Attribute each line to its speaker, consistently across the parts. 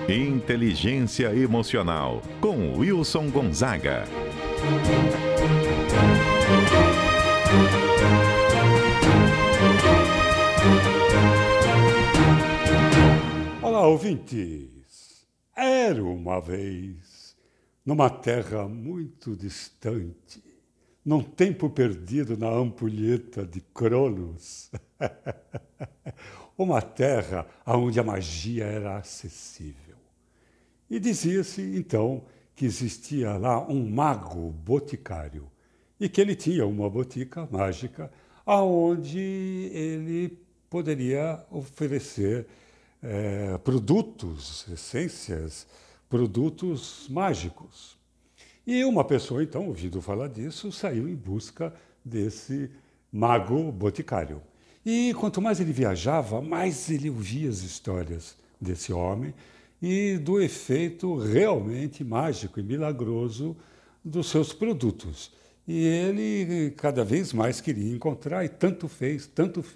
Speaker 1: Inteligência Emocional, com Wilson Gonzaga.
Speaker 2: Olá, ouvintes! Era uma vez, numa terra muito distante, num tempo perdido na ampulheta de Cronos, uma terra onde a magia era acessível. E dizia-se, então, que existia lá um mago boticário e que ele tinha uma botica mágica onde ele poderia oferecer produtos, essências, produtos mágicos. E uma pessoa, então, ouvindo falar disso, saiu em busca desse mago boticário. E quanto mais ele viajava, mais ele ouvia as histórias desse homem e do efeito realmente mágico e milagroso dos seus produtos. E ele cada vez mais queria encontrar, e tanto fez,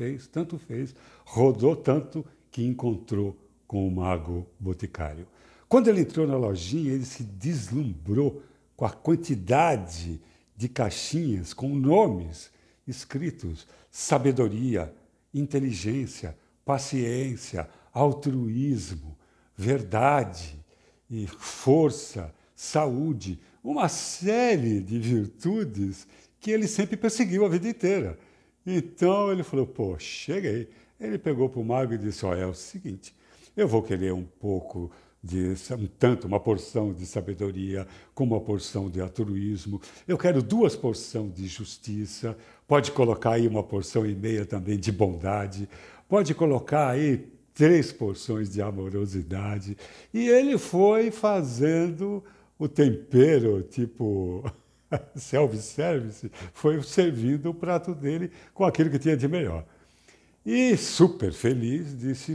Speaker 2: rodou tanto que encontrou com o mago boticário. Quando ele entrou na lojinha, ele se deslumbrou com a quantidade de caixinhas com nomes escritos: sabedoria, inteligência, paciência, altruísmo, verdade e força, saúde, uma série de virtudes que ele sempre perseguiu a vida inteira. Então ele falou: pô, cheguei. Ele pegou para o mago e disse: ó, é o seguinte, eu vou querer um pouco uma porção de sabedoria, com uma porção de altruísmo. Eu quero 2 porções de justiça. Pode colocar aí 1,5 porção também de bondade. Pode colocar aí 3 porções de amorosidade. E ele foi fazendo o tempero, tipo self-service, foi servindo o prato dele com aquilo que tinha de melhor. E, super feliz, disse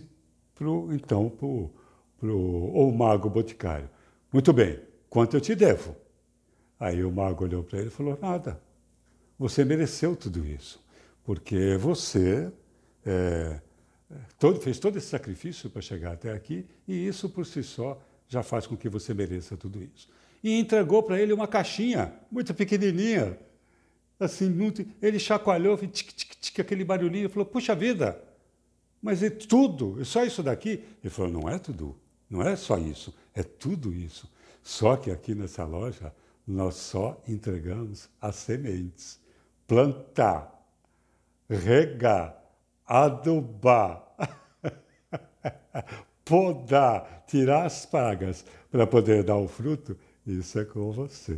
Speaker 2: o mago boticário: muito bem, quanto eu te devo? Aí o mago olhou para ele e falou: nada, você mereceu tudo isso, porque você fez todo esse sacrifício para chegar até aqui, e isso por si só já faz com que você mereça tudo isso. E entregou para ele uma caixinha muito pequenininha, assim, ele chacoalhou, tic, aquele barulhinho, e falou: puxa vida, mas é tudo, é só isso daqui? Ele falou: não é tudo, não é só isso, é tudo isso. Só que aqui nessa loja nós só entregamos as sementes. Plantar, regar, adubar, podar, tirar as pragas para poder dar o fruto, isso é com você.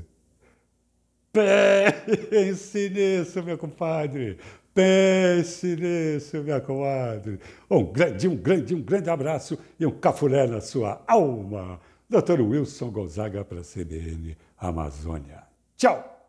Speaker 2: Pense nisso, meu compadre. Pense nisso, minha comadre. Um grande abraço e um cafuné na sua alma. Dr. Wilson Gonzaga para a CBN Amazônia. Tchau!